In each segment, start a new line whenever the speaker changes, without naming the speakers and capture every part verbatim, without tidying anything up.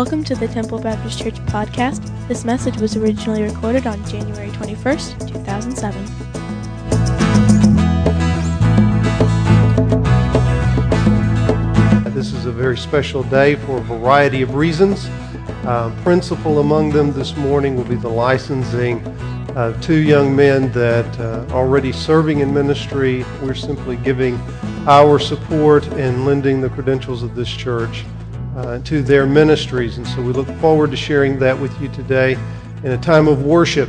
Welcome to the Temple Baptist Church podcast. This message was originally recorded on January twenty-first, two thousand seven.
This is a very special day for a variety of reasons. Uh, principal among them this morning will be the licensing of two young men that uh, are already serving in ministry. We're simply giving our support and lending the credentials of this church uh, to their ministries. And so we look forward to sharing that with you today in a time of worship.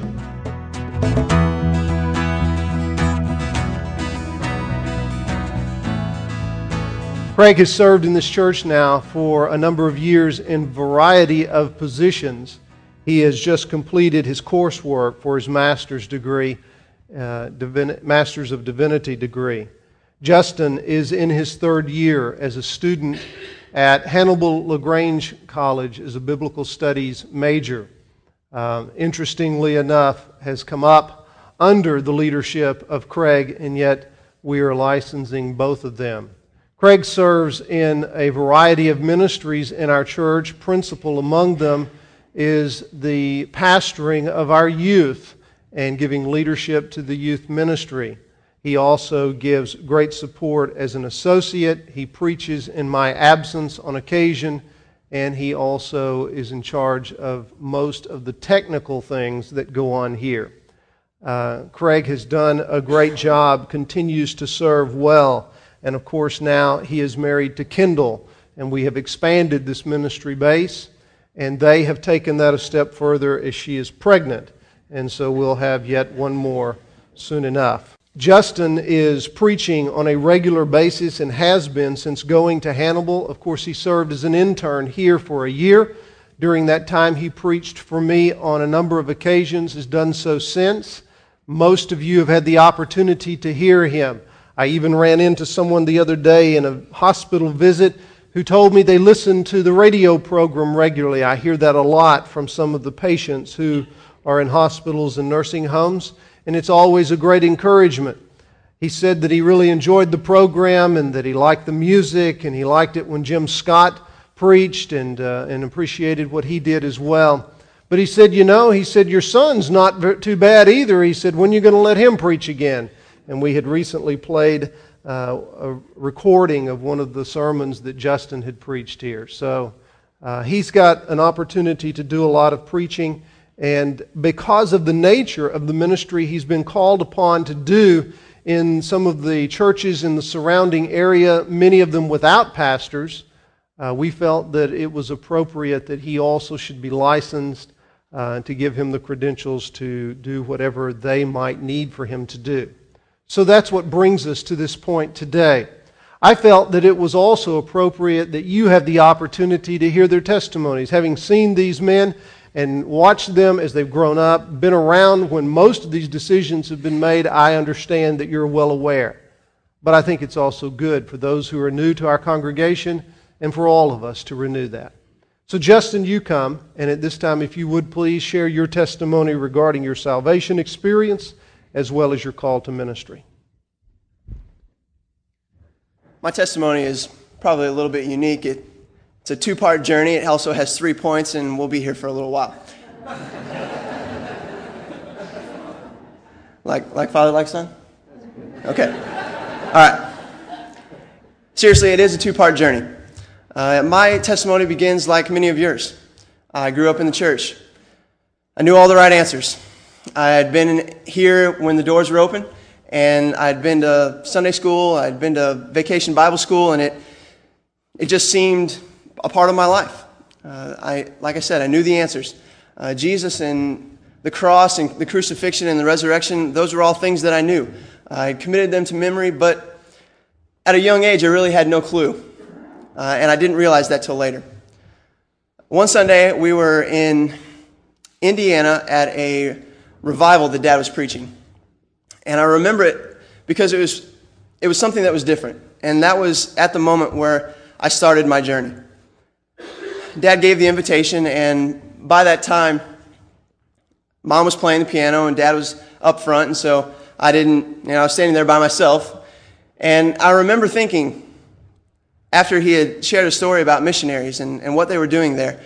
Craig has served in this church now for a number of years in a variety of positions. He has just completed his coursework for his master's degree, uh, Divin- Master's of Divinity degree. Justin is in his third year as a student at Hannibal LaGrange College as a biblical studies major. Uh, interestingly enough, has come up under the leadership of Craig, and yet we are licensing both of them. Craig serves in a variety of ministries in our church. Principal among them is the pastoring of our youth and giving leadership to the youth ministry. He also gives great support as an associate. He preaches in my absence on occasion, and he also is in charge of most of the technical things that go on here. Uh, Craig has done a great job, continues to serve well. And of course now he is married to Kendall, and we have expanded this ministry base, and they have taken that a step further as she is pregnant. And so we'll have yet one more soon enough. Justin is preaching on a regular basis and has been since going to Hannibal. Of course, he served as an intern here for a year. During that time, he preached for me on a number of occasions, has done so since. Most of you have had the opportunity to hear him. I even ran into someone the other day in a hospital visit who told me they listen to the radio program regularly. I hear that a lot from some of the patients who are in hospitals and nursing homes, and it's always a great encouragement. He said that he really enjoyed the program and that he liked the music, and he liked it when Jim Scott preached and, uh, and appreciated what he did as well. But he said, you know, he said, your son's not too bad either. He said, when are you going to let him preach again? And we had recently played uh, a recording of one of the sermons that Justin had preached here. So uh, he's got an opportunity to do a lot of preaching. And because of the nature of the ministry he's been called upon to do in some of the churches in the surrounding area, many of them without pastors, uh, we felt that it was appropriate that he also should be licensed uh, to give him the credentials to do whatever they might need for him to do. So that's what brings us to this point today. I felt that it was also appropriate that you have the opportunity to hear their testimonies. Having seen these men and watched them as they've grown up, been around when most of these decisions have been made, I understand that you're well aware. But I think it's also good for those who are new to our congregation and for all of us to renew that. So Justin, you come, and at this time, if you would please share your testimony regarding your salvation experience as well as your call to ministry.
My testimony is probably a little bit unique. It, it's a two-part journey. It also has three points, and we'll be here for a little while. like, like father, like son? Okay. All right. Seriously, it is a two-part journey. Uh, my testimony begins like many of yours. I grew up in the church. I knew all the right answers. I had been here when the doors were open, and I'd been to Sunday school, I'd been to vacation Bible school, and it it just seemed a part of my life. Uh, I, like I said, I knew the answers. Uh, Jesus and the cross and the crucifixion and the resurrection, those were all things that I knew. I had committed them to memory, but at a young age, I really had no clue, uh, and I didn't realize that till later. One Sunday, we were in Indiana at a revival that Dad was preaching. And I remember it because it was it was something that was different. And that was at the moment where I started my journey. Dad gave the invitation, and by that time, Mom was playing the piano and Dad was up front, and so I didn't, you know, I was standing there by myself. And I remember thinking, after he had shared a story about missionaries and, and what they were doing there,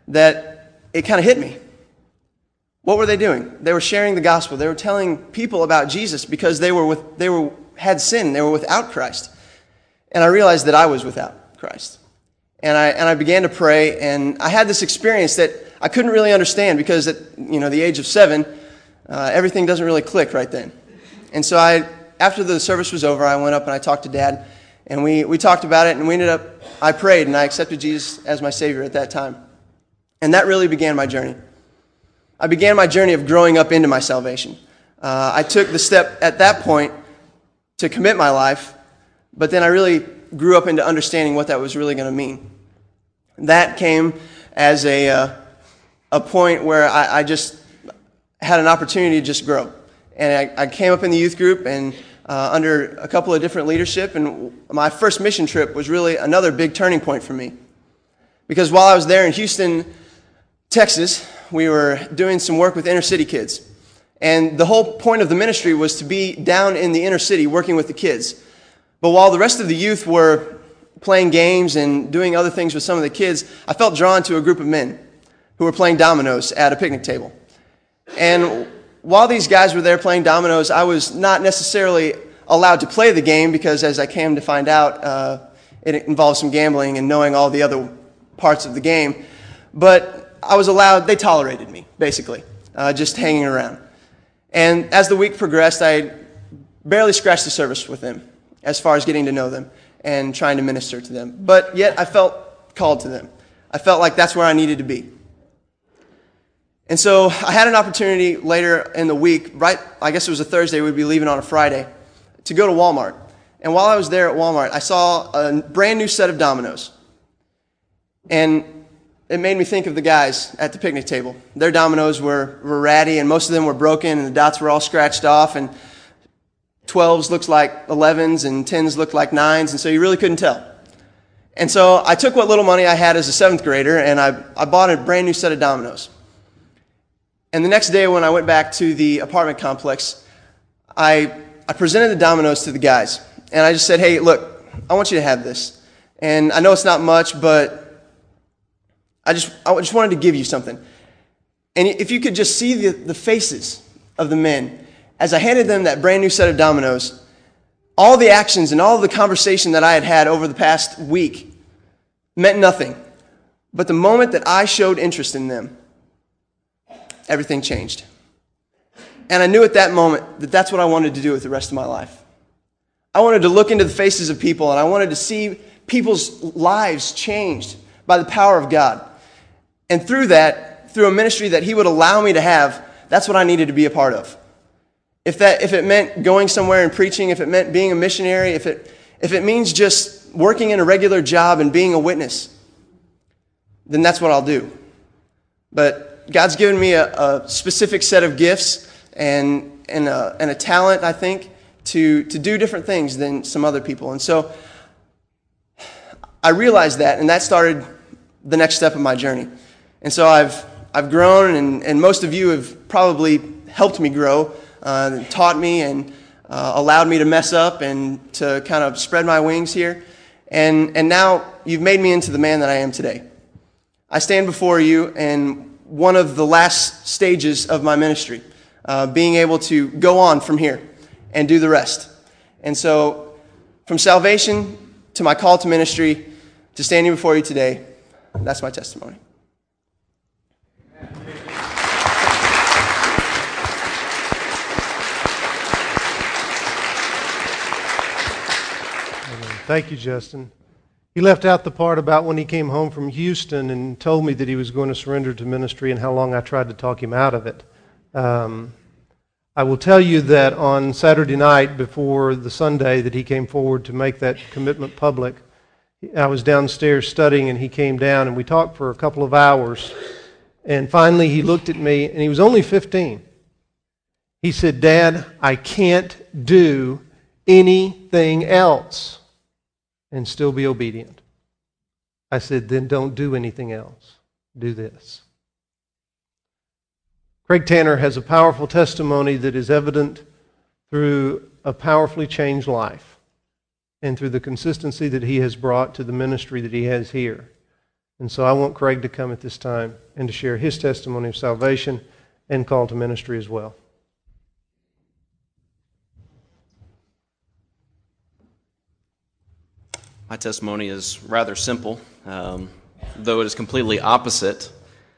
that it kind of hit me. What were they doing? They were sharing the gospel. They were telling people about Jesus because they were with, they were had sin. They were without Christ. And I realized that I was without Christ. And I and I began to pray, and I had this experience that I couldn't really understand because at you know the age of seven, uh, everything doesn't really click right then. And so I, after the service was over, I went up and I talked to Dad, and we, we talked about it, and we ended up, I prayed, and I accepted Jesus as my Savior at that time. And that really began my journey. I began my journey of growing up into my salvation. Uh, I took the step at that point to commit my life, but then I really grew up into understanding what that was really going to mean. That came as a uh, a point where I, I just had an opportunity to just grow. And I, I came up in the youth group and uh, under a couple of different leadership, and my first mission trip was really another big turning point for me. Because while I was there in Houston, Texas, we were doing some work with inner city kids. And the whole point of the ministry was to be down in the inner city working with the kids. But while the rest of the youth were playing games and doing other things with some of the kids, I felt drawn to a group of men who were playing dominoes at a picnic table. And while these guys were there playing dominoes, I was not necessarily allowed to play the game because, as I came to find out, uh, it involved some gambling and knowing all the other parts of the game. But I was allowed, they tolerated me, basically, uh, just hanging around. And as the week progressed, I barely scratched the surface with them as far as getting to know them and trying to minister to them. But yet I felt called to them. I felt like that's where I needed to be. And so I had an opportunity later in the week, right, I guess it was a Thursday, we'd be leaving on a Friday, to go to Walmart. And while I was there at Walmart, I saw a brand new set of dominoes. And it made me think of the guys at the picnic table. Their dominoes were, were ratty, and most of them were broken, and the dots were all scratched off, and twelves looked like elevens, and tens looked like nines, and so you really couldn't tell. And so I took what little money I had as a seventh grader, and I, I bought a brand new set of dominoes. And the next day when I went back to the apartment complex, I, I presented the dominoes to the guys. And I just said, hey, look, I want you to have this. And I know it's not much, but I just, I just wanted to give you something. And if you could just see the, the faces of the men, as I handed them that brand new set of dominoes, all the actions and all the conversation that I had had over the past week meant nothing. But the moment that I showed interest in them, everything changed. And I knew at that moment that that's what I wanted to do with the rest of my life. I wanted to look into the faces of people, and I wanted to see people's lives changed by the power of God. And through that, through a ministry that He would allow me to have, that's what I needed to be a part of. If that, if it meant going somewhere and preaching, if it meant being a missionary, if it, if it means just working in a regular job and being a witness, then that's what I'll do. But God's given me a, a specific set of gifts and, and, a, and a talent, I think, to, to do different things than some other people. And so I realized that, and that started the next step of my journey. And so I've, I've grown, and, and most of you have probably helped me grow, uh, taught me, and uh, allowed me to mess up and to kind of spread my wings here. And, and now you've made me into the man that I am today. I stand before you, and one of the last stages of my ministry, uh, being able to go on from here and do the rest. And so from salvation to my call to ministry to standing before you today, that's my testimony.
Thank you, Justin. He left out the part about when he came home from Houston and told me that he was going to surrender to ministry and how long I tried to talk him out of it. Um, I will tell you that on Saturday night before the Sunday that he came forward to make that commitment public, I was downstairs studying and he came down and we talked for a couple of hours. And finally he looked at me, and he was only fifteen. He said, "Dad, I can't do anything else and still be obedient." I said, "Then don't do anything else. Do this." Craig Tanner has a powerful testimony that is evident through a powerfully changed life and through the consistency that he has brought to the ministry that he has here. And so I want Craig to come at this time and to share his testimony of salvation and call to ministry as well.
My testimony is rather simple, um, though it is completely opposite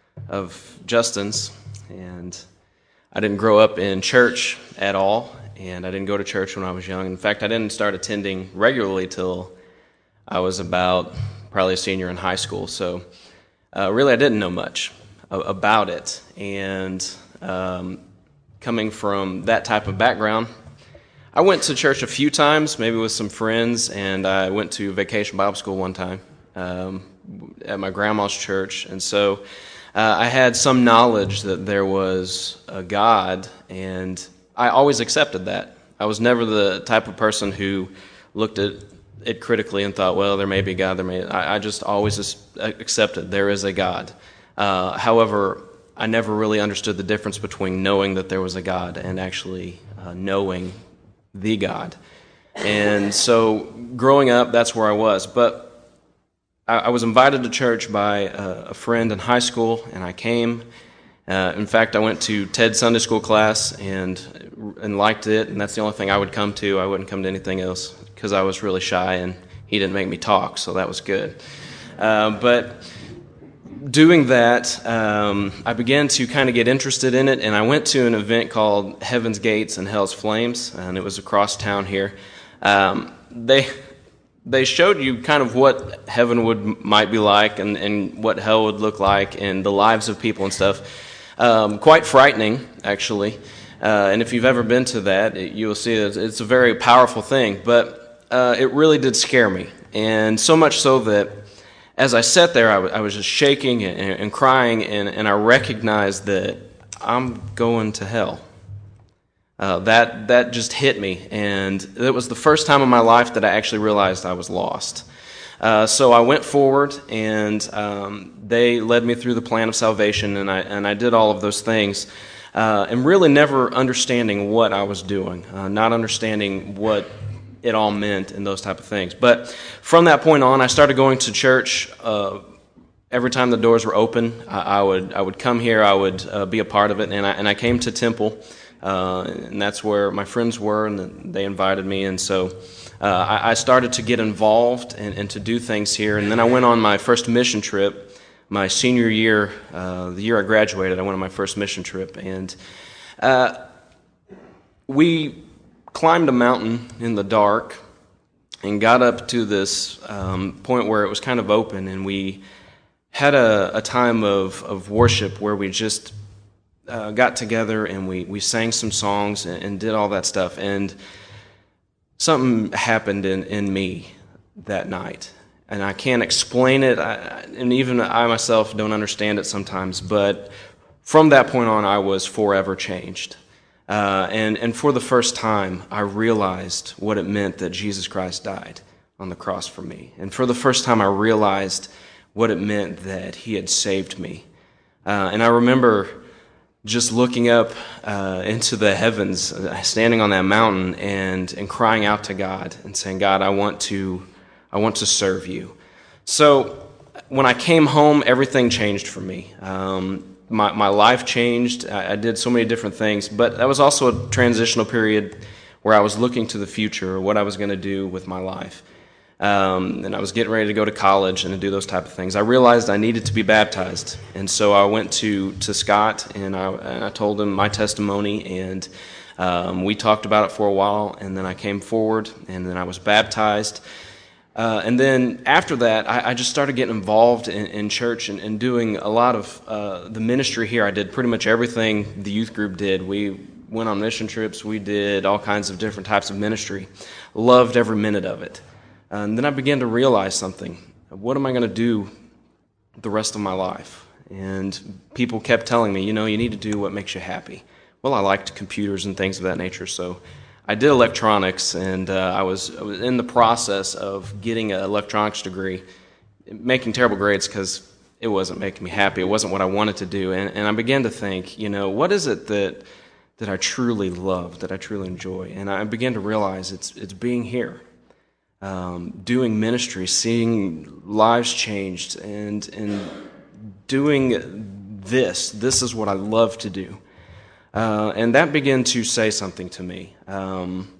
of Justin's. And I didn't grow up in church at all, and I didn't go to church when I was young. In fact, I didn't start attending regularly till I was about probably a senior in high school. So uh, really I didn't know much about it. And um, coming from that type of background, I went to church a few times, maybe with some friends, and I went to Vacation Bible School one time um, at my grandma's church. And so uh, I had some knowledge that there was a God, and I always accepted that. I was never the type of person who looked at it critically and thought, well, there may be a God, there may. I, I just always accepted there is a God. Uh, however, I never really understood the difference between knowing that there was a God and actually uh, knowing the God. And so growing up, that's where I was. But I, I was invited to church by a, a friend in high school, and I came. Uh, in fact, I went to Ted's Sunday school class and and liked it, and that's the only thing I would come to. I wouldn't come to anything else because I was really shy, and he didn't make me talk, so that was good. Uh, but doing that, um, I began to kind of get interested in it, and I went to an event called Heaven's Gates and Hell's Flames, and it was across town here. Um, they they showed you kind of what heaven would might be like and, and what hell would look like and the lives of people and stuff. Um, quite frightening, actually. Uh, and if you've ever been to that, it, you'll see that it's a very powerful thing. But uh, it really did scare me, and so much so that as I sat there, I, w- I was just shaking and, and crying, and, and I recognized that I'm going to hell. Uh, that that just hit me, and it was the first time in my life that I actually realized I was lost. Uh, so I went forward, and um, they led me through the plan of salvation, and I and I did all of those things, uh, and really never understanding what I was doing, uh, not understanding what it all meant and those type of things. But from that point on, I started going to church. Uh, every time the doors were open, I, I would I would come here. I would uh, be a part of it, and I and I came to Temple, uh, and that's where my friends were, and they invited me, and so uh, I, I started to get involved and, and to do things here. And then I went on my first mission trip, my senior year, uh, the year I graduated. I went on my first mission trip, and uh, we climbed a mountain in the dark and got up to this um, point where it was kind of open, and we had a, a time of, of worship where we just uh, got together and we, we sang some songs and, and did all that stuff. And something happened in, in me that night, and I can't explain it, I, and even I myself don't understand it sometimes, but from that point on, I was forever changed. Uh, and, and for the first time, I realized what it meant that Jesus Christ died on the cross for me. And for the first time, I realized what it meant that he had saved me. Uh, and I remember just looking up uh, into the heavens, uh, standing on that mountain and, and crying out to God and saying, God, I want to, I want to serve you. So when I came home, everything changed for me. Um, My my life changed. I, I did so many different things, but that was also a transitional period where I was looking to the future, what I was going to do with my life. Um, and I was getting ready to go to college and to do those type of things. I realized I needed to be baptized, and so I went to, to Scott, and I, and I told him my testimony, and um, we talked about it for a while, and then I came forward, and then I was baptized. Uh, and then after that, I, I just started getting involved in, in church and, and doing a lot of uh, the ministry here. I did pretty much everything the youth group did. We went on mission trips. We did all kinds of different types of ministry. Loved every minute of it. Uh, and then I began to realize something. What am I going to do the rest of my life? And people kept telling me, you know, you need to do what makes you happy. Well, I liked computers and things of that nature, so I did electronics, and uh, I, was, I was in the process of getting an electronics degree, making terrible grades because it wasn't making me happy. It wasn't what I wanted to do, and, and I began to think, you know, what is it that that I truly love, that I truly enjoy? And I began to realize it's it's being here. um, doing ministry, seeing lives changed, and and doing this. This is what I love to do. Uh, and that began to say something to me. Um,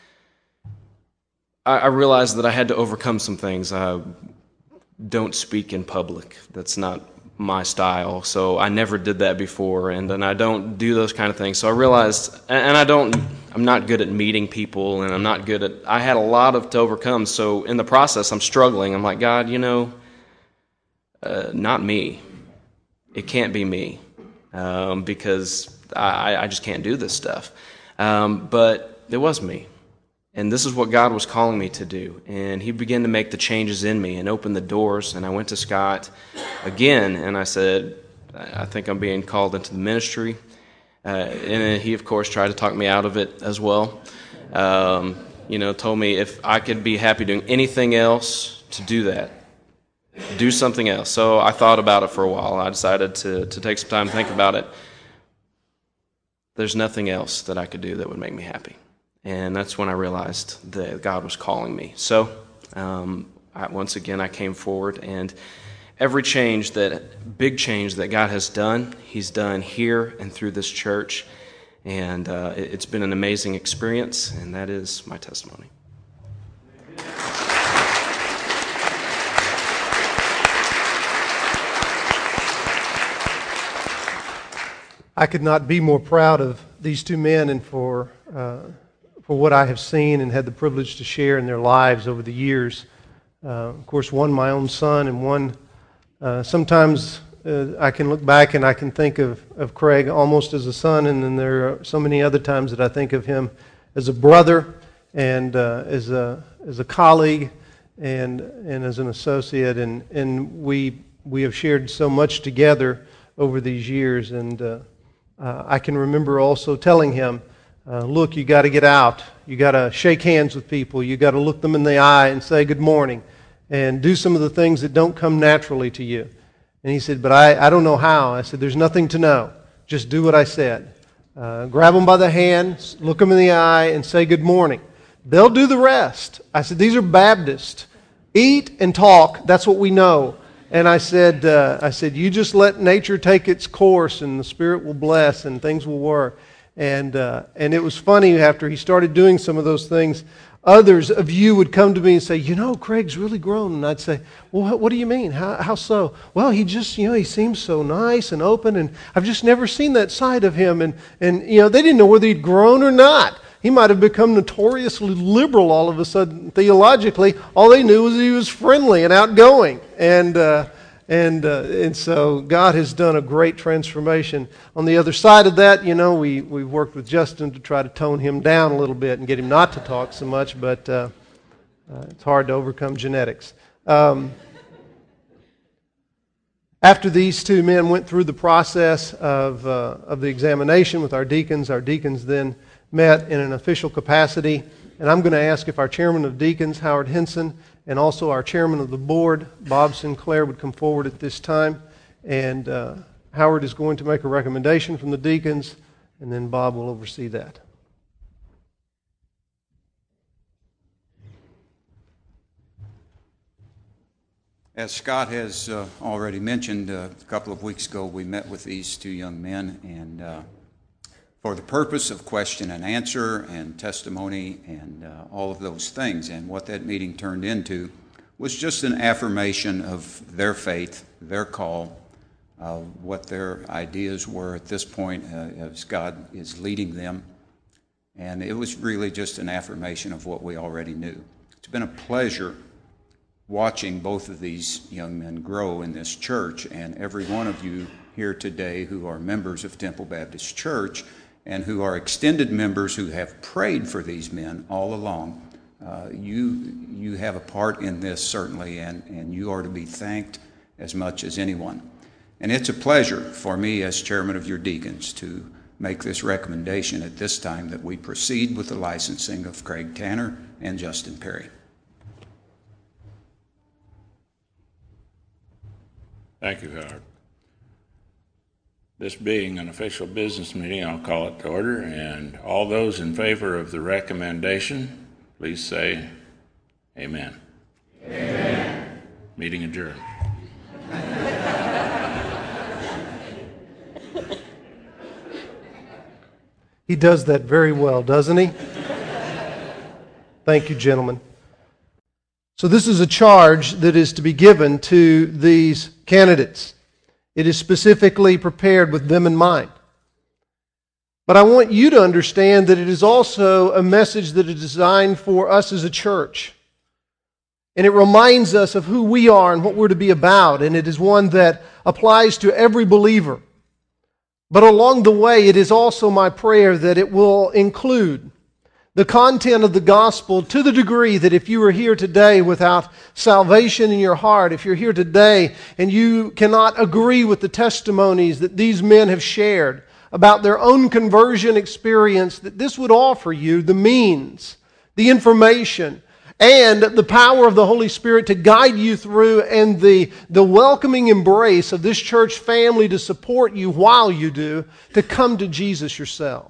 I, I realized that I had to overcome some things. I don't speak in public. That's not my style, so I never did that before, and, and I don't do those kind of things. So I realized, and I don't, I'm not good at meeting people, and I'm not good at, I had a lot of to overcome, so in the process, I'm struggling. I'm like, God, you know, uh, not me. It can't be me, um, because I, I just can't do this stuff. Um, but it was me. And this is what God was calling me to do. And he began to make the changes in me and open the doors. And I went to Scott again, and I said, I think I'm being called into the ministry. Uh, and he, of course, tried to talk me out of it as well. Um, you know, told me if I could be happy doing anything else, to do that. Do something else. So I thought about it for a while. I decided to, to take some time to think about it. There's nothing else that I could do that would make me happy. And that's when I realized that God was calling me. So, um, I, once again, I came forward, and every change, that big change that God has done, he's done here and through this church. And uh, it, it's been an amazing experience, and that is my testimony.
I could not be more proud of these two men and for uh, for what I have seen and had the privilege to share in their lives over the years. Uh, of course, one my own son, and one uh, sometimes uh, I can look back and I can think of, of Craig almost as a son, and then there are so many other times that I think of him as a brother and uh, as a as a colleague and and as an associate, and and we we have shared so much together over these years. And uh, uh, I can remember also telling him, Uh, look, you got to get out. You got to shake hands with people. You got to look them in the eye and say good morning, and do some of the things that don't come naturally to you. And he said, but I, I don't know how. I said, there's nothing to know. Just do what I said. Uh, grab them by the hand, look them in the eye, and say good morning. They'll do the rest. I said, these are Baptists. Eat and talk. That's what we know. And I said, uh, I said, you just let nature take its course, and the Spirit will bless, and things will work. And uh, and it was funny, after he started doing some of those things, others of you would come to me and say, you know, Craig's really grown. And I'd say, well, what, what do you mean? How, how so? Well, he just, you know, he seems so nice and open, and I've just never seen that side of him. And, and you know, they didn't know whether he'd grown or not. He might have become notoriously liberal all of a sudden theologically. All they knew was he was friendly and outgoing. And uh, And uh, and so God has done a great transformation. On the other side of that, you know, we, we've worked with Justin to try to tone him down a little bit and get him not to talk so much, but uh, uh, it's hard to overcome genetics. Um, after these two men went through the process of, uh, of the examination with our deacons, our deacons then met in an official capacity. And I'm going to ask if our chairman of deacons, Howard Henson, and also our chairman of the board, Bob Sinclair, would come forward at this time. And uh, Howard is going to make a recommendation from the deacons, and then Bob will oversee that.
As Scott has uh, already mentioned, uh, a couple of weeks ago we met with these two young men, and uh, for the purpose of question and answer and testimony and uh, all of those things. And what that meeting turned into was just an affirmation of their faith, their call, uh, what their ideas were at this point uh, as God is leading them. And it was really just an affirmation of what we already knew. It's been a pleasure watching both of these young men grow in this church, and every one of you here today who are members of Temple Baptist Church and who are extended members who have prayed for these men all along. Uh, you you have a part in this, certainly, and, and you are to be thanked as much as anyone. And it's a pleasure for me as chairman of your deacons to make this recommendation at this time that we proceed with the licensing of Craig Tanner and Justin Perry.
Thank you, Howard. This being an official business meeting, I'll call it to order, and all those in favor of the recommendation, please say Amen. Amen. Meeting adjourned.
He does that very well, doesn't he? Thank you, gentlemen. So this is a charge that is to be given to these candidates. It is specifically prepared with them in mind. But I want you to understand that it is also a message that is designed for us as a church. And it reminds us of who we are and what we're to be about. And it is one that applies to every believer. But along the way, it is also my prayer that it will include the content of the gospel to the degree that if you are here today without salvation in your heart, if you're here today and you cannot agree with the testimonies that these men have shared about their own conversion experience, that this would offer you the means, the information, and the power of the Holy Spirit to guide you through, and the, the welcoming embrace of this church family to support you while you do, to come to Jesus yourself.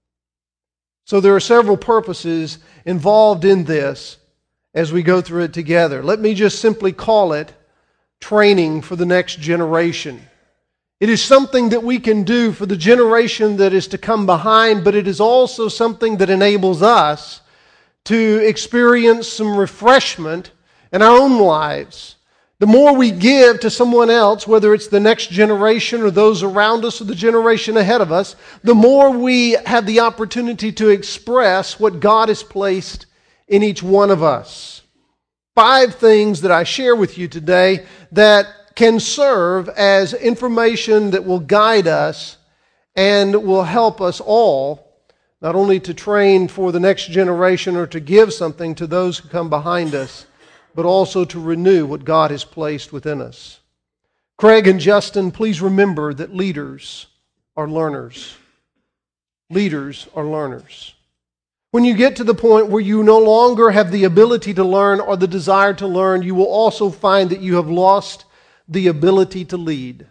So there are several purposes involved in this as we go through it together. Let me just simply call it training for the next generation. It is something that we can do for the generation that is to come behind, but it is also something that enables us to experience some refreshment in our own lives. The more we give to someone else, whether it's the next generation or those around us or the generation ahead of us, the more we have the opportunity to express what God has placed in each one of us. Five things that I share with you today that can serve as information that will guide us and will help us all, not only to train for the next generation or to give something to those who come behind us, but also to renew what God has placed within us. Craig and Justin, please remember that leaders are learners. Leaders are learners. When you get to the point where you no longer have the ability to learn or the desire to learn, you will also find that you have lost the ability to lead.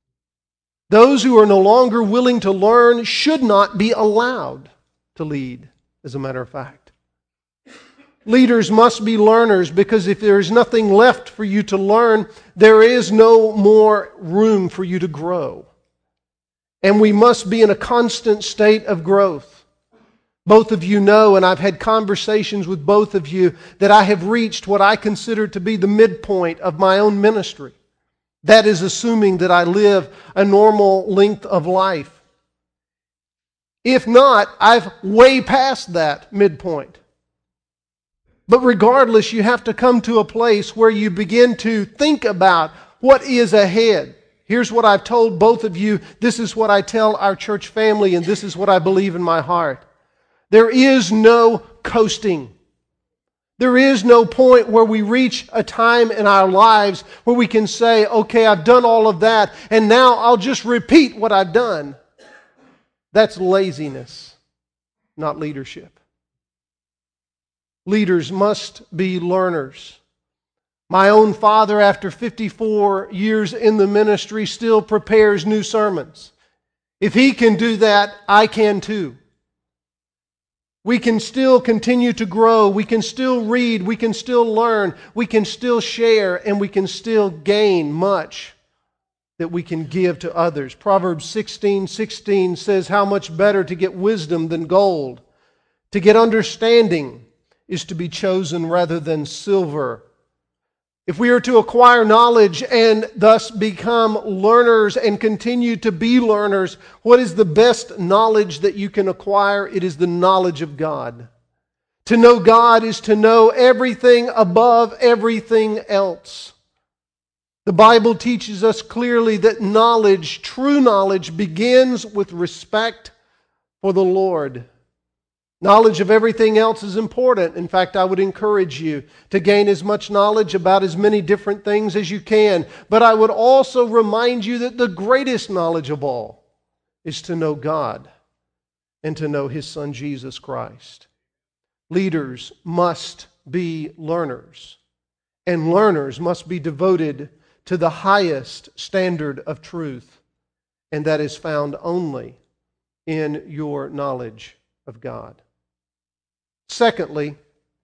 Those who are no longer willing to learn should not be allowed to lead, as a matter of fact. Leaders must be learners, because if there is nothing left for you to learn, there is no more room for you to grow. And we must be in a constant state of growth. Both of you know, and I've had conversations with both of you, that I have reached what I consider to be the midpoint of my own ministry. That is assuming that I live a normal length of life. If not, I've way past that midpoint. But regardless, you have to come to a place where you begin to think about what is ahead. Here's what I've told both of you. This is what I tell our church family, and this is what I believe in my heart. There is no coasting. There is no point where we reach a time in our lives where we can say, okay, I've done all of that, and now I'll just repeat what I've done. That's laziness, not leadership. Leaders must be learners. My own father, after fifty-four years in the ministry, still prepares new sermons. If he can do that, I can too. We can still continue to grow. We can still read. We can still learn. We can still share. And we can still gain much that we can give to others. Proverbs sixteen sixteen says, how much better to get wisdom than gold. To get understanding is to be chosen rather than silver. If we are to acquire knowledge and thus become learners and continue to be learners, what is the best knowledge that you can acquire? It is the knowledge of God. To know God is to know everything above everything else. The Bible teaches us clearly that knowledge, true knowledge, begins with respect for the Lord. Knowledge of everything else is important. In fact, I would encourage you to gain as much knowledge about as many different things as you can. But I would also remind you that the greatest knowledge of all is to know God and to know His Son, Jesus Christ. Leaders must be learners, and learners must be devoted to the highest standard of truth, and that is found only in your knowledge of God. Secondly,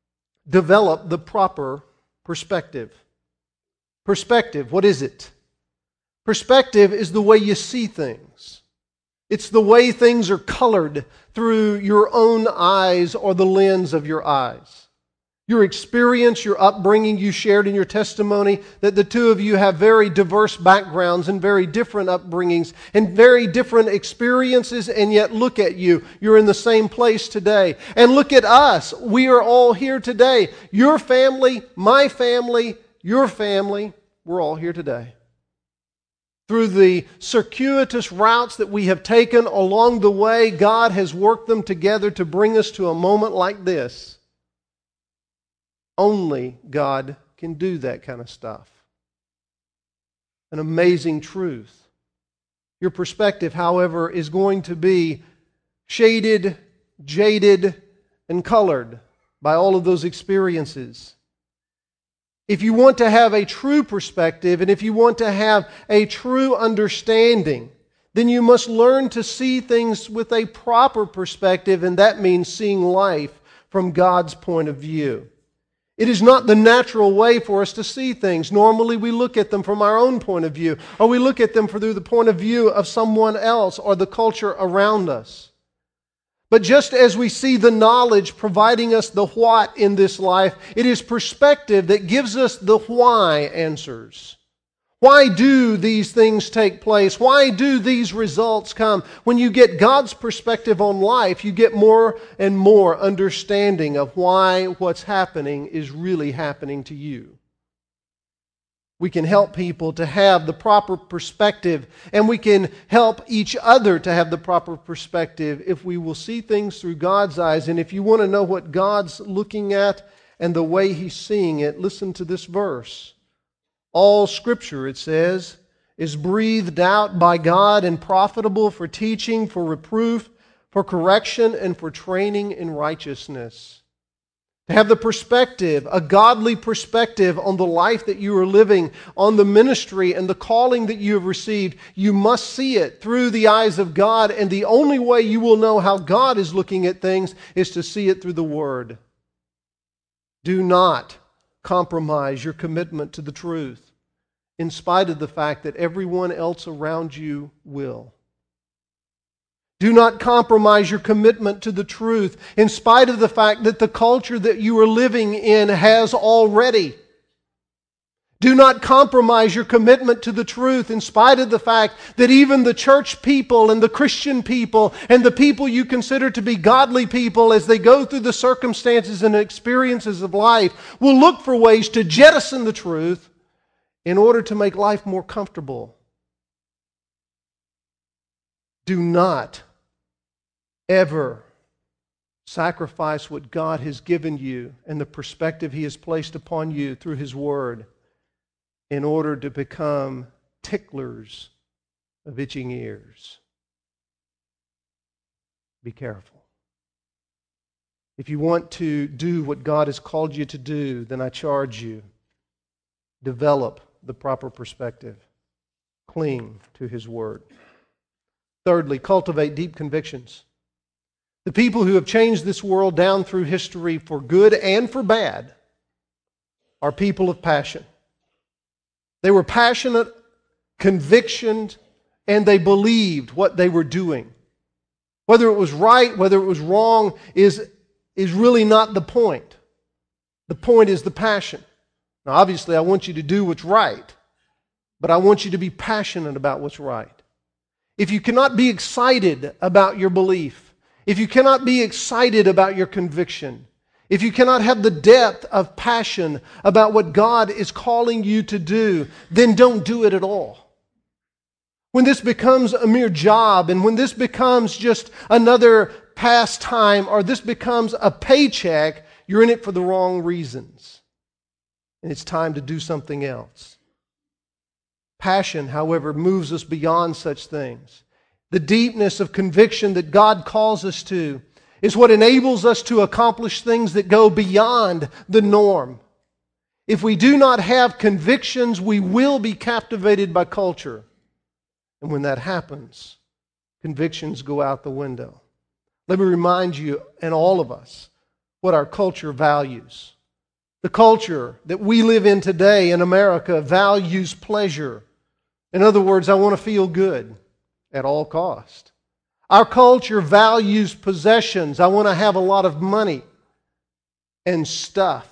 develop the proper perspective. Perspective, what is it? Perspective is the way you see things. It's the way things are colored through your own eyes or the lens of your eyes. Your experience, your upbringing, you shared in your testimony that the two of you have very diverse backgrounds and very different upbringings and very different experiences, and yet look at you. You're in the same place today. And look at us. We are all here today. Your family, my family, your family, we're all here today. Through the circuitous routes that we have taken along the way, God has worked them together to bring us to a moment like this. Only God can do that kind of stuff. An amazing truth. Your perspective, however, is going to be shaded, jaded, and colored by all of those experiences. If you want to have a true perspective, and if you want to have a true understanding, then you must learn to see things with a proper perspective, and that means seeing life from God's point of view. It is not the natural way for us to see things. Normally we look at them from our own point of view, or we look at them through the point of view of someone else or the culture around us. But just as we see the knowledge providing us the what in this life, it is perspective that gives us the why answers. Why do these things take place? Why do these results come? When you get God's perspective on life, you get more and more understanding of why what's happening is really happening to you. We can help people to have the proper perspective, and we can help each other to have the proper perspective if we will see things through God's eyes. And if you want to know what God's looking at and the way He's seeing it, listen to this verse. All Scripture, it says, is breathed out by God and profitable for teaching, for reproof, for correction, and for training in righteousness. To have the perspective, a godly perspective on the life that you are living, on the ministry and the calling that you have received, you must see it through the eyes of God, and the only way you will know how God is looking at things is to see it through the Word. Do not compromise your commitment to the truth, in spite of the fact that everyone else around you will. Do not compromise your commitment to the truth, in spite of the fact that the culture that you are living in has already. Do not compromise your commitment to the truth, in spite of the fact that even the church people and the Christian people and the people you consider to be godly people, as they go through the circumstances and experiences of life, will look for ways to jettison the truth in order to make life more comfortable. Do not ever sacrifice what God has given you and the perspective He has placed upon you through His Word in order to become ticklers of itching ears. Be careful. If you want to do what God has called you to do, then I charge you, develop the proper perspective. Cling to His Word. Thirdly, cultivate deep convictions. The people who have changed this world down through history for good and for bad are people of passion. They were passionate, convictioned, and they believed what they were doing. Whether it was right, whether it was wrong, is, is really not the point. The point is the passion. Now, obviously, I want you to do what's right, but I want you to be passionate about what's right. If you cannot be excited about your belief, if you cannot be excited about your conviction, if you cannot have the depth of passion about what God is calling you to do, then don't do it at all. When this becomes a mere job, and when this becomes just another pastime, or this becomes a paycheck, you're in it for the wrong reasons. And it's time to do something else. Passion, however, moves us beyond such things. The deepness of conviction that God calls us to is what enables us to accomplish things that go beyond the norm. If we do not have convictions, we will be captivated by culture. And when that happens, convictions go out the window. Let me remind you, and all of us, what our culture values. The culture that we live in today in America values pleasure. In other words, I want to feel good at all cost. Our culture values possessions. I want to have a lot of money and stuff.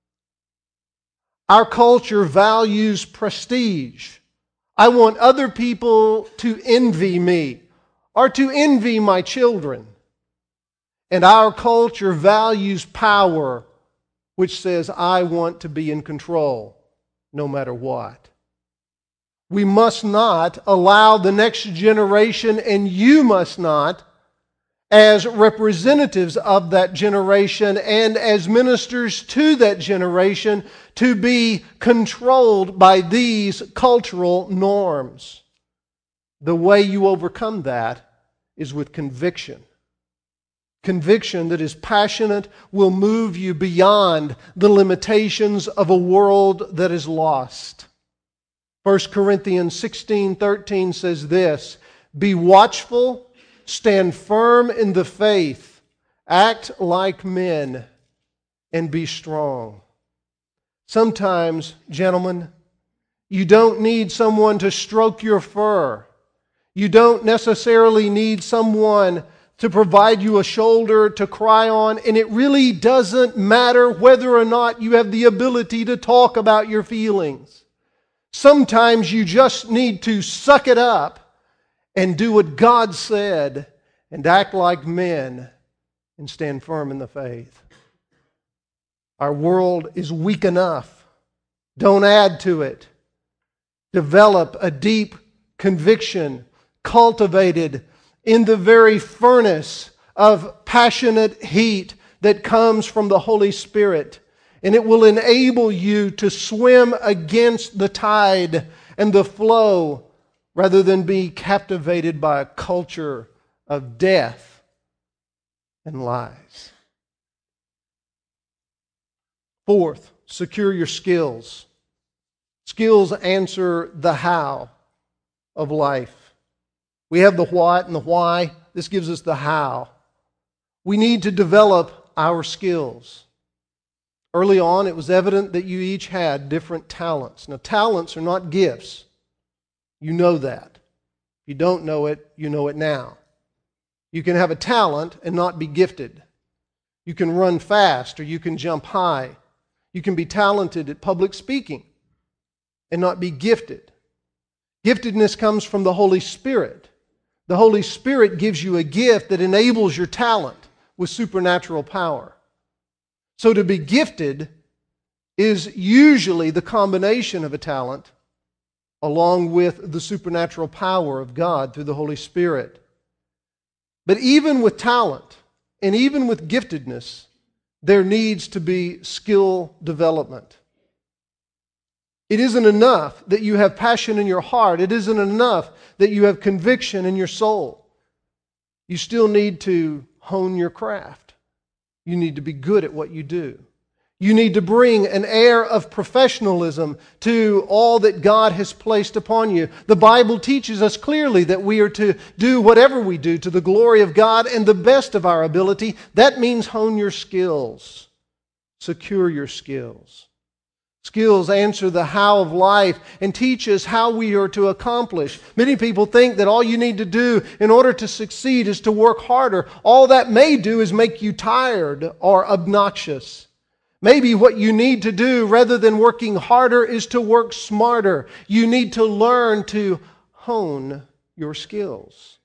Our culture values prestige. I want other people to envy me or to envy my children. And our culture values power, which says, I want to be in control no matter what. We must not allow the next generation, and you must not, as representatives of that generation and as ministers to that generation, to be controlled by these cultural norms. The way you overcome that is with conviction. Conviction that is passionate will move you beyond the limitations of a world that is lost. First Corinthians sixteen thirteen says this, be watchful, stand firm in the faith, act like men, and be strong. Sometimes, gentlemen, you don't need someone to stroke your fur. You don't necessarily need someone to provide you a shoulder to cry on, and it really doesn't matter whether or not you have the ability to talk about your feelings. Sometimes you just need to suck it up and do what God said and act like men and stand firm in the faith. Our world is weak enough. Don't add to it. Develop a deep conviction cultivated in the very furnace of passionate heat that comes from the Holy Spirit. And it will enable you to swim against the tide and the flow rather than be captivated by a culture of death and lies. Fourth, secure your skills. Skills answer the how of life. We have the what and the why. This gives us the how. We need to develop our skills. Early on, it was evident that you each had different talents. Now, talents are not gifts. You know that. If you don't know it, you know it now. You can have a talent and not be gifted. You can run fast or you can jump high. You can be talented at public speaking and not be gifted. Giftedness comes from the Holy Spirit. The Holy Spirit gives you a gift that enables your talent with supernatural power. So to be gifted is usually the combination of a talent along with the supernatural power of God through the Holy Spirit. But even with talent and even with giftedness, there needs to be skill development. It isn't enough that you have passion in your heart. It isn't enough that you have conviction in your soul. You still need to hone your craft. You need to be good at what you do. You need to bring an air of professionalism to all that God has placed upon you. The Bible teaches us clearly that we are to do whatever we do to the glory of God and the best of our ability. That means hone your skills. Secure your skills. Skills answer the how of life and teach us how we are to accomplish. Many people think that all you need to do in order to succeed is to work harder. All that may do is make you tired or obnoxious. Maybe what you need to do rather than working harder is to work smarter. You need to learn to hone your skills.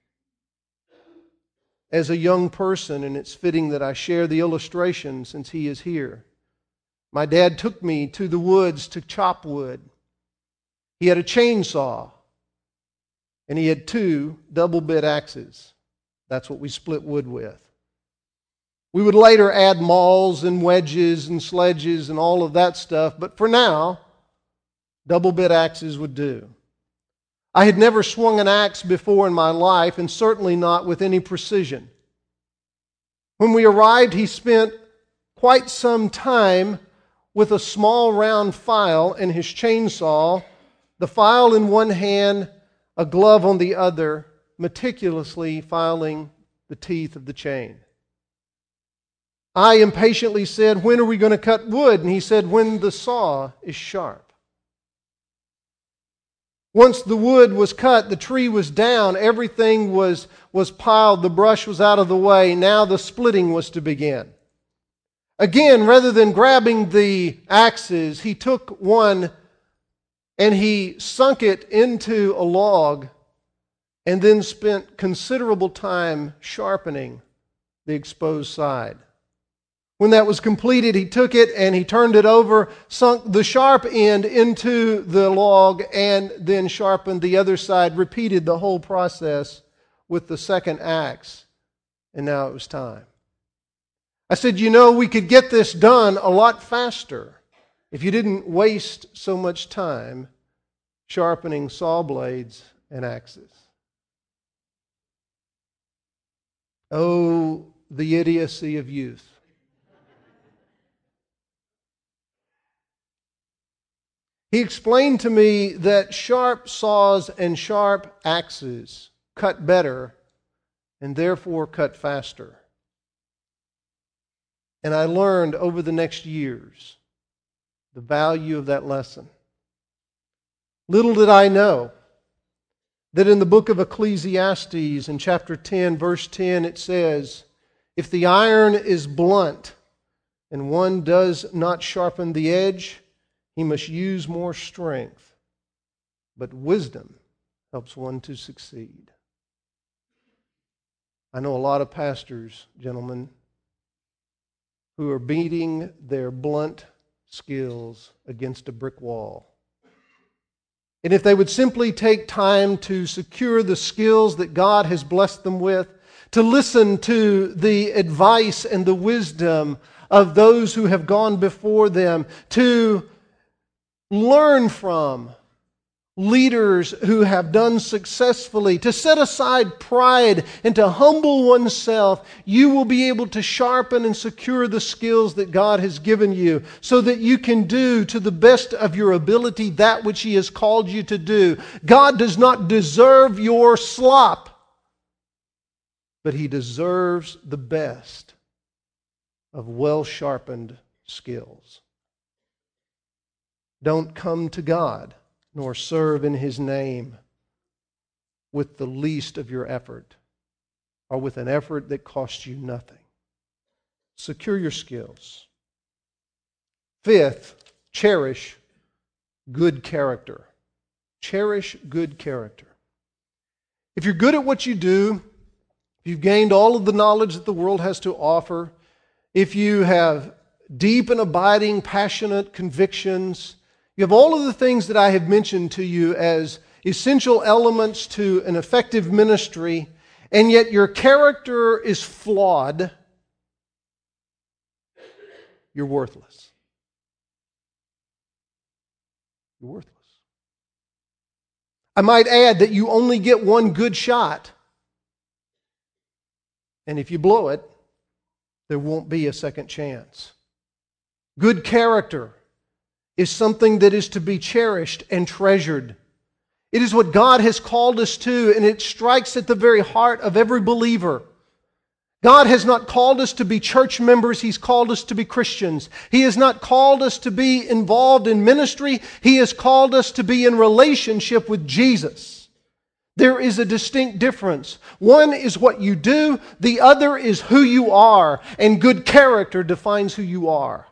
As a young person, and it's fitting that I share the illustration since he is here, my dad took me to the woods to chop wood. He had a chainsaw, and he had two double-bit axes. That's what we split wood with. We would later add mauls and wedges and sledges and all of that stuff, but for now, double-bit axes would do. I had never swung an axe before in my life, and certainly not with any precision. When we arrived, he spent quite some time with a small round file and his chainsaw, the file in one hand, a glove on the other, meticulously filing the teeth of the chain. I impatiently said, when are we going to cut wood? And he said, when the saw is sharp. Once the wood was cut, the tree was down, everything was, was piled, the brush was out of the way. Now the splitting was to begin. Again, rather than grabbing the axes, he took one and he sunk it into a log and then spent considerable time sharpening the exposed side. When that was completed, he took it and he turned it over, sunk the sharp end into the log, and then sharpened the other side, repeated the whole process with the second axe, and now it was time. I said, you know, we could get this done a lot faster if you didn't waste so much time sharpening saw blades and axes. Oh, the idiocy of youth. He explained to me that sharp saws and sharp axes cut better and therefore cut faster. And I learned over the next years the value of that lesson. Little did I know that in the book of Ecclesiastes, in chapter ten, verse ten, it says, if the iron is blunt and one does not sharpen the edge, he must use more strength. But wisdom helps one to succeed. I know a lot of pastors, gentlemen, who are beating their blunt skills against a brick wall. And if they would simply take time to secure the skills that God has blessed them with, to listen to the advice and the wisdom of those who have gone before them, to learn from leaders who have done successfully, to set aside pride and to humble oneself, you will be able to sharpen and secure the skills that God has given you so that you can do to the best of your ability that which He has called you to do. God does not deserve your slop, but He deserves the best of well-sharpened skills. Don't come to God nor serve in His name with the least of your effort or with an effort that costs you nothing. Secure your skills. Fifth, cherish good character. Cherish good character. If you're good at what you do, if you've gained all of the knowledge that the world has to offer, if you have deep and abiding, passionate convictions, you have all of the things that I have mentioned to you as essential elements to an effective ministry, and yet your character is flawed, you're worthless. You're worthless. I might add that you only get one good shot, and if you blow it, there won't be a second chance. Good character is something that is to be cherished and treasured. It is what God has called us to, and it strikes at the very heart of every believer. God has not called us to be church members, He's called us to be Christians. He has not called us to be involved in ministry, He has called us to be in relationship with Jesus. There is a distinct difference. One is what you do, the other is who you are, and good character defines who you are.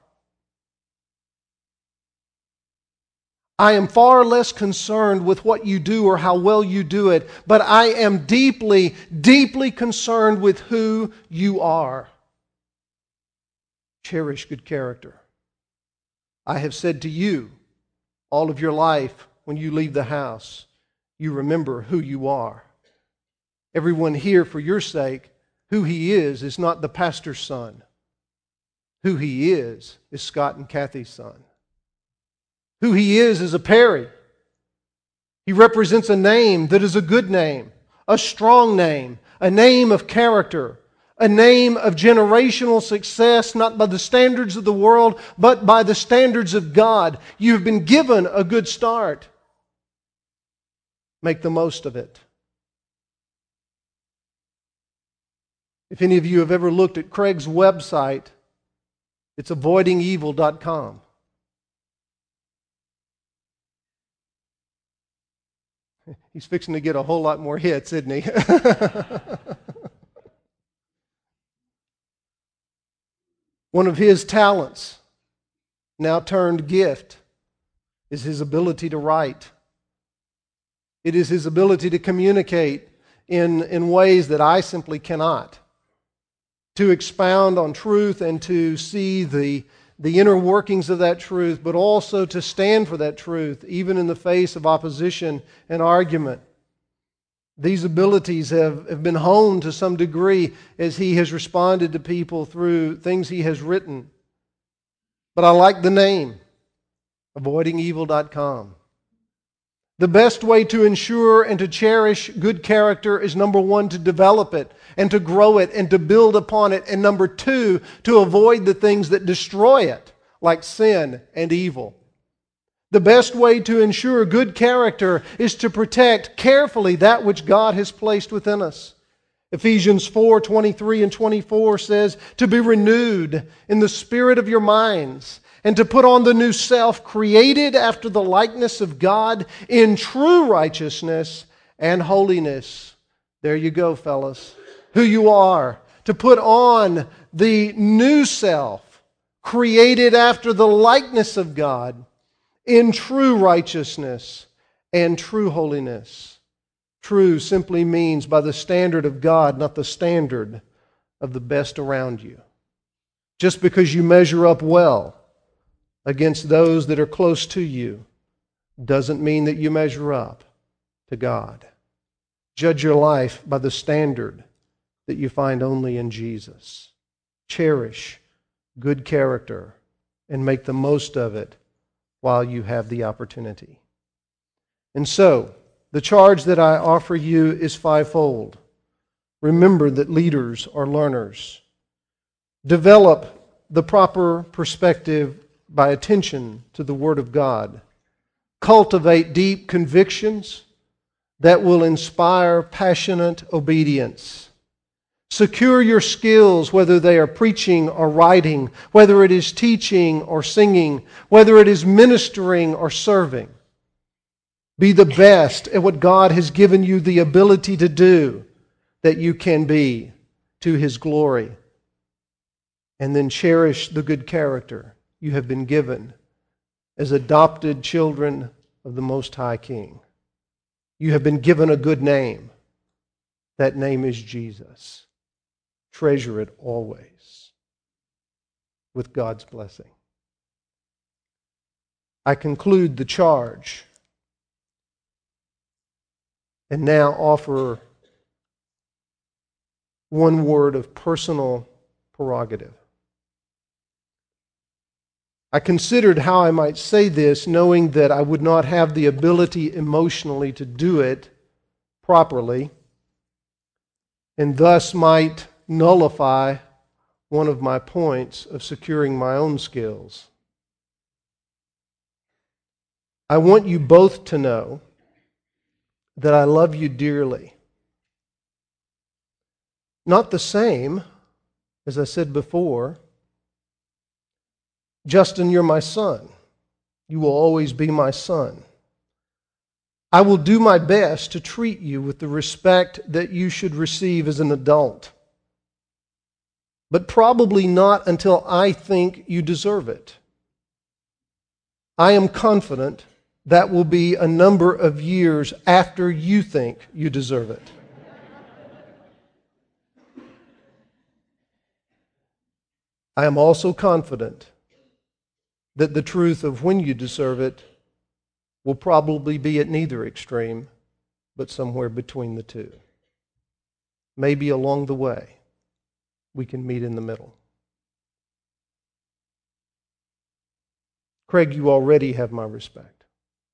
I am far less concerned with what you do or how well you do it, but I am deeply, deeply concerned with who you are. Cherish good character. I have said to you all of your life when you leave the house, you remember who you are. Everyone here, for your sake, who he is is not the pastor's son. Who he is is Scott and Kathy's son. Who he is is a Perry. He represents a name that is a good name, a strong name, a name of character, a name of generational success, not by the standards of the world, but by the standards of God. You have been given a good start. Make the most of it. If any of you have ever looked at Craig's website, It's avoiding evil dot com. He's fixing to get a whole lot more hits, isn't he? One of his talents, now turned gift, is his ability to write. It is his ability to communicate in, in ways that I simply cannot. To expound on truth and to see the, the inner workings of that truth, but also to stand for that truth, even in the face of opposition and argument. These abilities have, have been honed to some degree as he has responded to people through things he has written. But I like the name, avoiding evil dot com. The best way to ensure and to cherish good character is, number one, to develop it and to grow it and to build upon it, and number two, to avoid the things that destroy it, like sin and evil. The best way to ensure good character is to protect carefully that which God has placed within us. Ephesians four twenty-three and twenty-four says, to be renewed in the spirit of your minds, and to put on the new self, created after the likeness of God in true righteousness and holiness. There you go, fellas. Who you are. To put on the new self, created after the likeness of God in true righteousness and true holiness. True simply means by the standard of God, not the standard of the best around you. Just because you measure up well against those that are close to you doesn't mean that you measure up to God. Judge your life by the standard that you find only in Jesus. Cherish good character and make the most of it while you have the opportunity. And so, the charge that I offer you is fivefold. Remember that leaders are learners. Develop the proper perspective by attention to the Word of God. Cultivate deep convictions that will inspire passionate obedience. Secure your skills, whether they are preaching or writing, whether it is teaching or singing, whether it is ministering or serving. Be the best at what God has given you the ability to do that you can be to His glory. And then cherish the good character you have been given as adopted children of the Most High King. You have been given a good name. That name is Jesus. Treasure it always with God's blessing. I conclude the charge and now offer one word of personal prerogative. I considered how I might say this, knowing that I would not have the ability emotionally to do it properly, and thus might nullify one of my points of securing my own skills. I want you both to know that I love you dearly. Not the same, as I said before. Justin, you're my son. You will always be my son. I will do my best to treat you with the respect that you should receive as an adult, but probably not until I think you deserve it. I am confident that will be a number of years after you think you deserve it. I am also confident that the truth of when you deserve it will probably be at neither extreme, but somewhere between the two. Maybe along the way, we can meet in the middle. Craig, you already have my respect.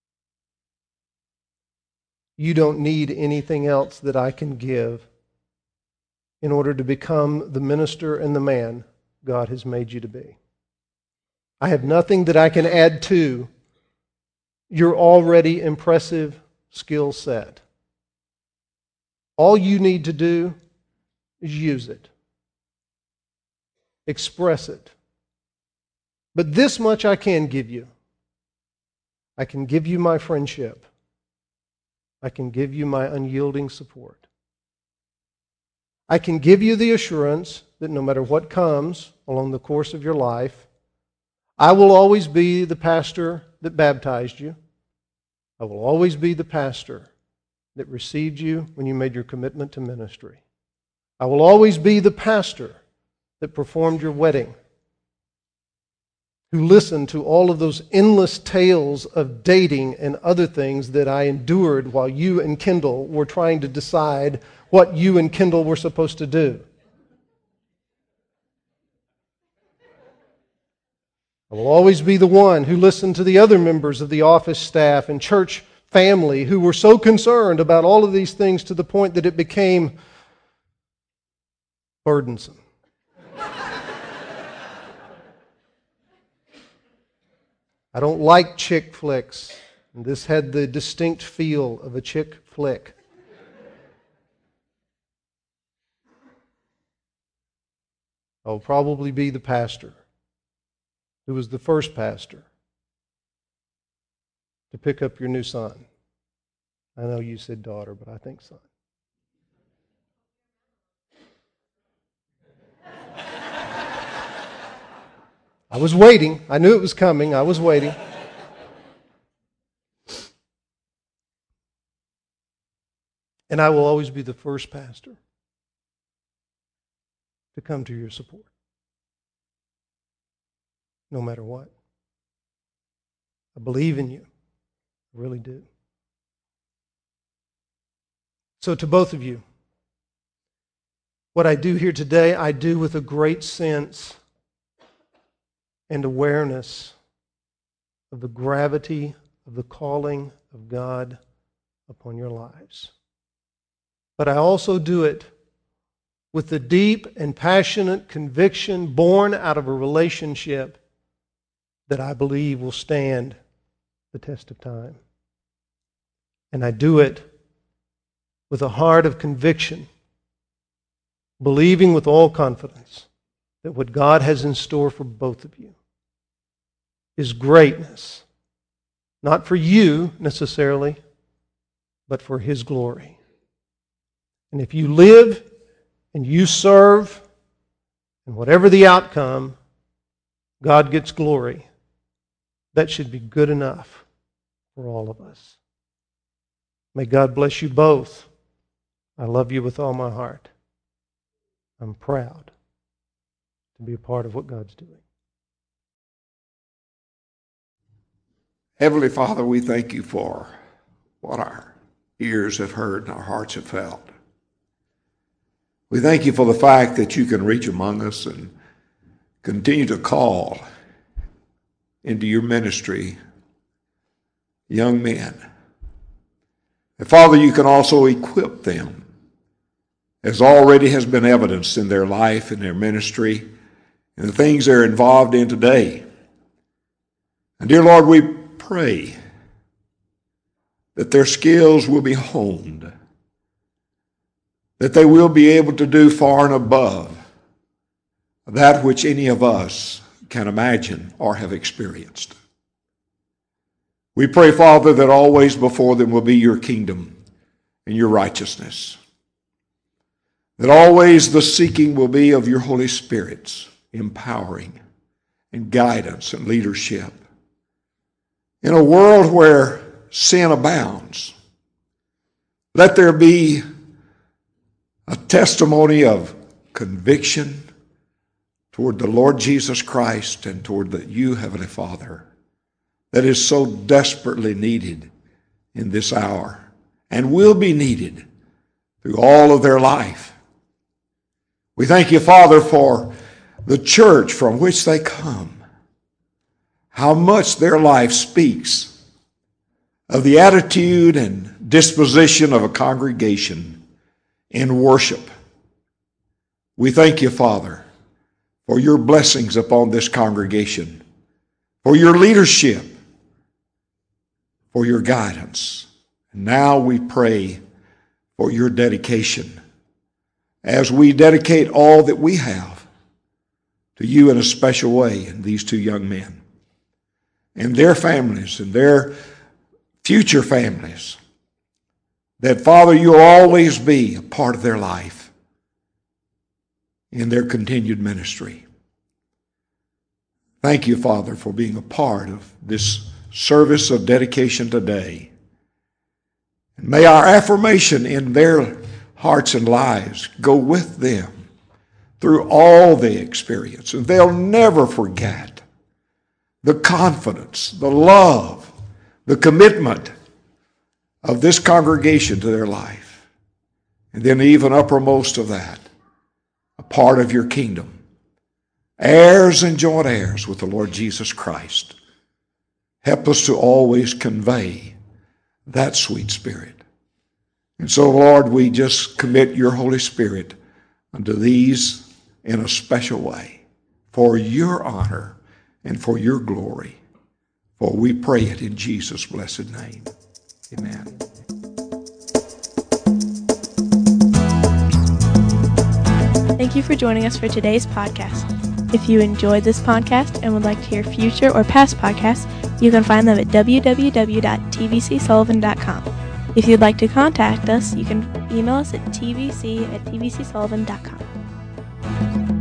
You don't need anything else that I can give in order to become the minister and the man God has made you to be. I have nothing that I can add to your already impressive skill set. All you need to do is use it, express it, But this much I can give you. I can give you my friendship. I can give you my unyielding support. I can give you the assurance that no matter what comes along the course of your life, I will always be the pastor that baptized you. I will always be the pastor that received you when you made your commitment to ministry. I will always be the pastor that performed your wedding, who listened to all of those endless tales of dating and other things that I endured while you and Kendall were trying to decide what you and Kendall were supposed to do. I will always be the one who listened to the other members of the office staff and church family who were so concerned about all of these things to the point that it became burdensome. I don't like chick flicks. And this had the distinct feel of a chick flick. I'll probably be the pastor who was the first pastor to pick up your new son. I know you said daughter, but I think son. I was waiting. I knew it was coming. I was waiting. And I will always be the first pastor to come to your support, no matter what. I believe in you. I really do. So to both of you, what I do here today, I do with a great sense and awareness of the gravity of the calling of God upon your lives. But I also do it with the deep and passionate conviction born out of a relationship that I believe will stand the test of time. And I do it with a heart of conviction, believing with all confidence that what God has in store for both of you is greatness, not for you necessarily, but for His glory. And if you live and you serve, and whatever the outcome, God gets glory, that should be good enough for all of us. May God bless you both. I love you with all my heart. I'm proud to be a part of what God's doing.
Heavenly Father, we thank you for what our ears have heard and our hearts have felt. We thank you for the fact that you can reach among us and continue to call into your ministry young men. And Father, you can also equip them, as already has been evidenced in their life and their ministry and the things they're involved in today. And dear Lord, we pray that their skills will be honed, that they will be able to do far and above that which any of us can imagine or have experienced. We pray, Father, that always before them will be your kingdom and your righteousness, that always the seeking will be of your Holy Spirit's empowering and guidance and leadership. In a world where sin abounds, let there be a testimony of conviction toward the Lord Jesus Christ and toward the you, Heavenly Father, that is so desperately needed in this hour and will be needed through all of their life. We thank you, Father, for the church from which they come, how much their life speaks of the attitude and disposition of a congregation in worship. We thank you, Father, for your blessings upon this congregation, for your leadership, for your guidance. And now we pray for your dedication as we dedicate all that we have to you in a special way in these two young men and their families and their future families. That, Father, you'll always be a part of their life in their continued ministry. Thank you, Father, for being a part of this service of dedication today. And may our affirmation in their hearts and lives go with them through all the experience. And they'll never forget the confidence, the love, the commitment of this congregation to their life. And then even uppermost of that, a part of your kingdom. Heirs and joint heirs with the Lord Jesus Christ. Help us to always convey that sweet spirit. And so, Lord, we just commit your Holy Spirit unto these in a special way for your honor and for your glory. For we pray it in Jesus' blessed name. Amen.
Thank you for joining us for today's podcast. If you enjoyed this podcast and would like to hear future or past podcasts, you can find them at w w w dot t v c sullivan dot com. If you'd like to contact us, you can email us at t v c at t v c sullivan dot com.